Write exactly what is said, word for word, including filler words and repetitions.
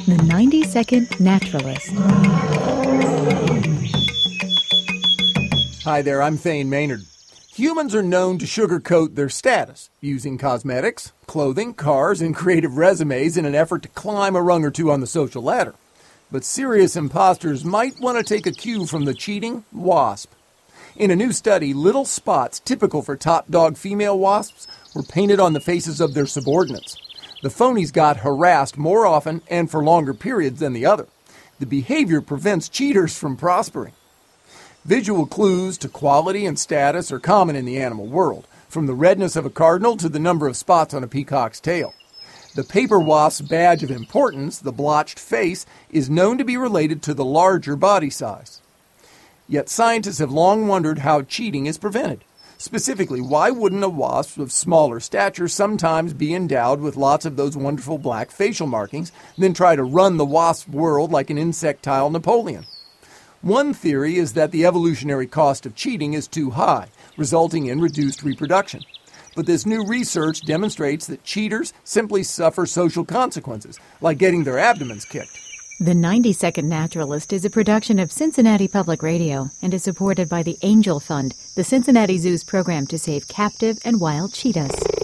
The ninety-second Naturalist. Hi there, I'm Thane Maynard. Humans are known to sugarcoat their status, using cosmetics, clothing, cars, and creative resumes in an effort to climb a rung or two on the social ladder. But serious imposters might want to take a cue from the cheating wasp. In a new study, little spots typical for top dog female wasps were painted on the faces of their subordinates. The phonies got harassed more often and for longer periods than the other. The behavior prevents cheaters from prospering. Visual clues to quality and status are common in the animal world, from the redness of a cardinal to the number of spots on a peacock's tail. The paper wasp's badge of importance, the blotched face, is known to be related to the larger body size. Yet scientists have long wondered how cheating is prevented. Specifically, why wouldn't a wasp of smaller stature sometimes be endowed with lots of those wonderful black facial markings, then try to run the wasp world like an insectile Napoleon? One theory is that the evolutionary cost of cheating is too high, resulting in reduced reproduction. But this new research demonstrates that cheaters simply suffer social consequences, like getting their abdomens kicked. The ninety-second Naturalist is a production of Cincinnati Public Radio and is supported by the Angel Fund, the Cincinnati Zoo's program to save captive and wild cheetahs.